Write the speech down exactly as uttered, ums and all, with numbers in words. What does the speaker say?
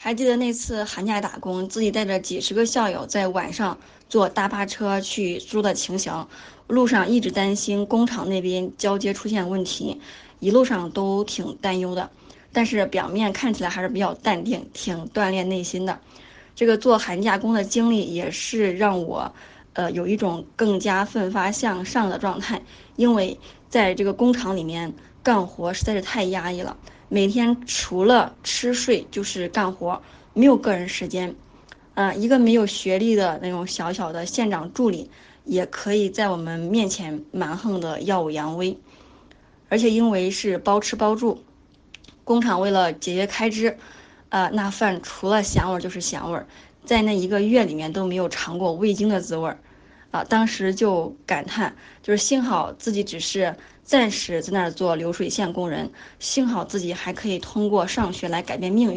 还记得那次寒假打工，自己带着几十个校友在晚上坐大巴车去苏州的情形，路上一直担心工厂那边交接出现问题，一路上都挺担忧的。但是表面看起来还是比较淡定，挺锻炼内心的。这个做寒假工的经历也是让我，呃，有一种更加奋发向上的状态，因为在这个工厂里面干活实在是太压抑了，每天除了吃睡就是干活，没有个人时间。呃，一个没有学历的那种小小的县长助理，也可以在我们面前蛮横的耀武扬威。而且因为是包吃包住，工厂为了节约开支，呃，那饭除了咸味就是咸味儿，在那一个月里面都没有尝过味精的滋味儿。啊，当时就感叹，就是幸好自己只是暂时在那儿做流水线工人，幸好自己还可以通过上学来改变命运。